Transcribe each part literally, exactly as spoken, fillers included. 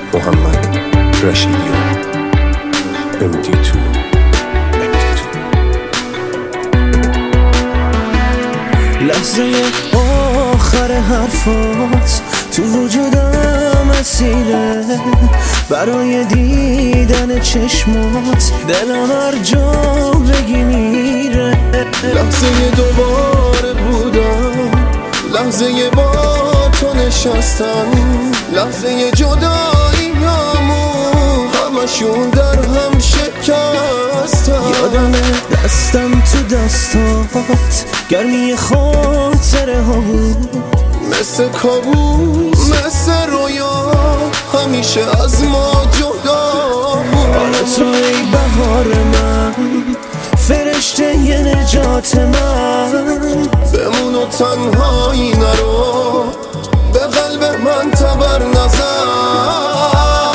محمد رشیدیان ام دی تو لحظه آخر حرفات تو وجودم اسیره، برای دیدن چشمات دلم هر جا بگی میره. لحظه دوباره بودم، لحظه با تو نشستم، لحظه جداییامون همشون در هم شکستم. یادم دستم تو دستات گرمی خاطره ها بود، مثل کابوس مثل رویا همیشه از ما جدا بود. حالا تو ای بهار من، فرشته ی نجات من، بمون و تنهایی نرو، به قلب من تبر نزن.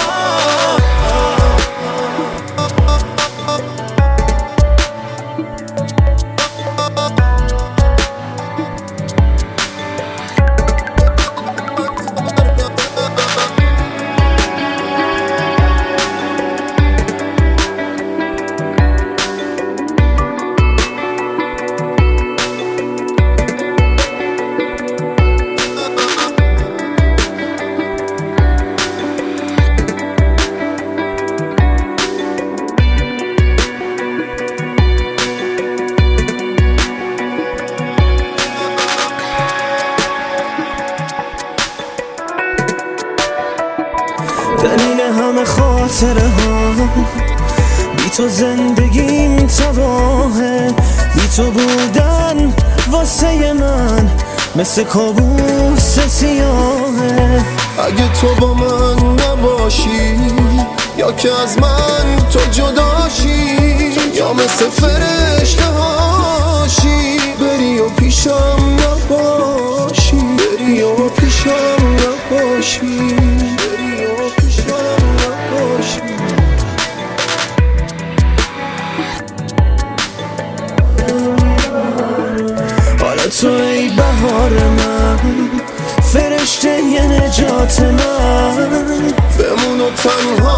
دلیل همه خاطره ها، بی تو زندگیم تباهه، بی تو بودن واسه من مثل کابوس سیاهه. اگه تو با من نباشی، یا که از من تو جداشی، یا مثل فرشته هاشی بری و پیشم نباشی، بری و پیشم نباشی. حالا تو ای بهار من، فرشته ی نجات من، بمون و تنها